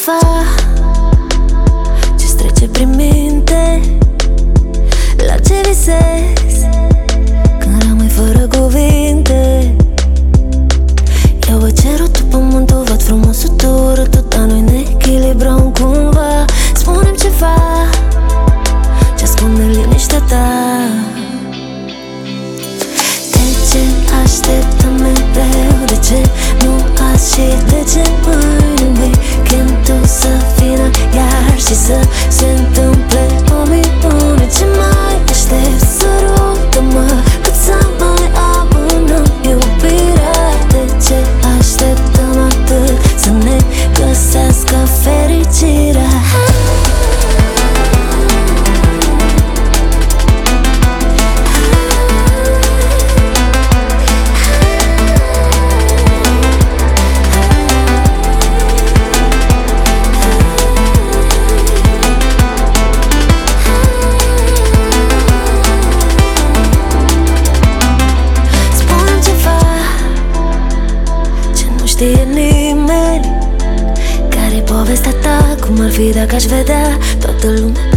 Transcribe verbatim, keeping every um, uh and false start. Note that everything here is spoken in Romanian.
ceva ce-ți trece prin minte, la ce visezi când rămâi fără cuvinte. Eu văd cerul, tu pământul, văd frumosul tu, rătul, dar noi ne echilibrăm cumva. Spune-mi ceva ce ascunde liniștea ta. De ce așteptăm mereu? De ce nu azi și de ce mâine? Weekend tu să vină iar și să se întâmple o minune. Ce mai aștept? Sărută-mă cât să mai amânăm iubirea. De ce așteptăm atât să ne găsească fericirea? Știe nimeni care-i povestea ta, cum ar fi dacă aș vedea toată lumea